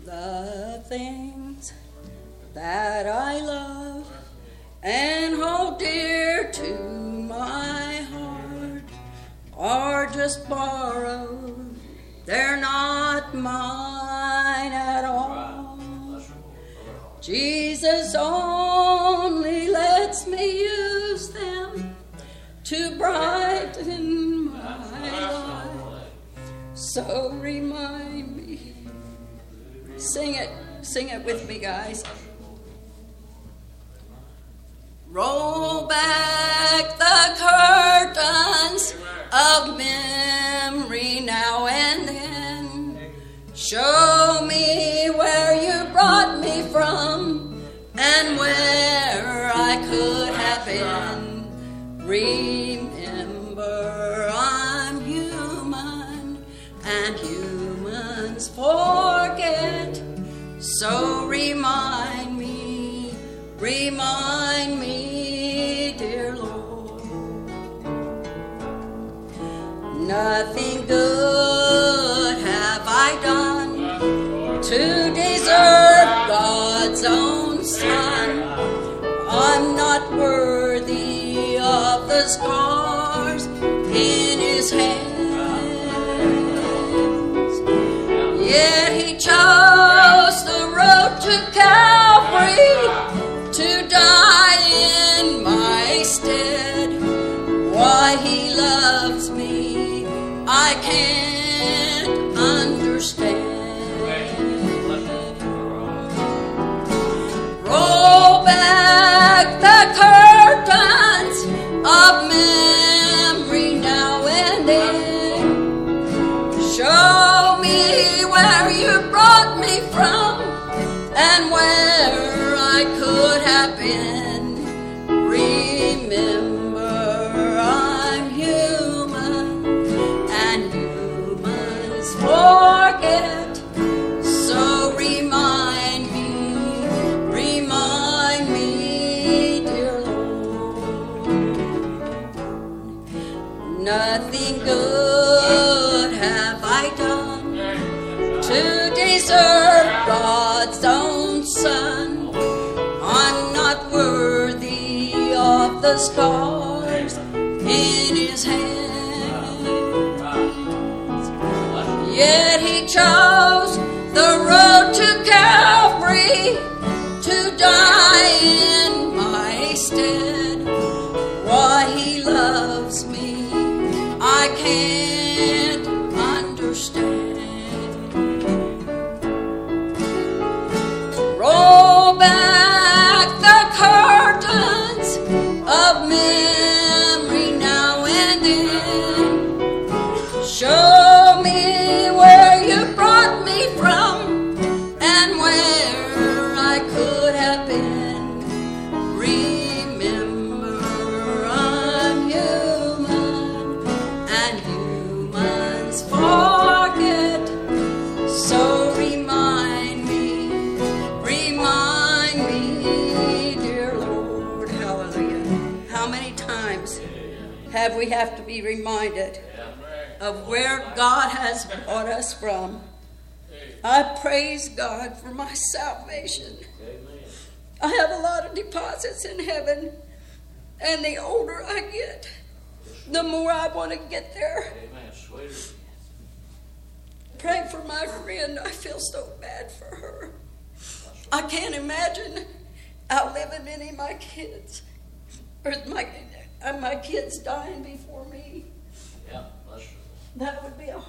The things that I love and hold dear to my heart are just borrowed. They're not mine at all. Jesus only lets me use them to brighten my life. So remind me. Sing it with me, guys. Roll back the curtains of memory now and then. Show me where you brought me from and where I could have been. Remember, I'm human and humans forget. So remind me, dear Lord. Nothing good have I done to deserve God's own Son. I'm not worthy of the scars in His hands. Yet He chose the road to Calvary to die in my stead. Why He loves me, I can't understand. Roll back the curtains of memory now and then. Show me where you brought me from and where I could have been. Remember, I'm human and humans forget. So remind me, dear Lord. Nothing good have I done to deserve God's own Son. I'm not worthy of the scars in His hands. Yet He chose the road to Calvary to die in my stead. Why He loves me, I can't understand. Roll back the curtains of memory now and then. Show me where you brought me from and where I could have been. Remember, I'm human and humans forget. So remind me, dear Lord. Hallelujah. How many times have we to be reminded of where God has brought us from? I praise God for my salvation. I have a lot of deposits in heaven, and the older I get, the more I want to get there. Pray for my friend. I feel so bad for her. I can't imagine outliving any of my kids, or my kids dying before me. That would be a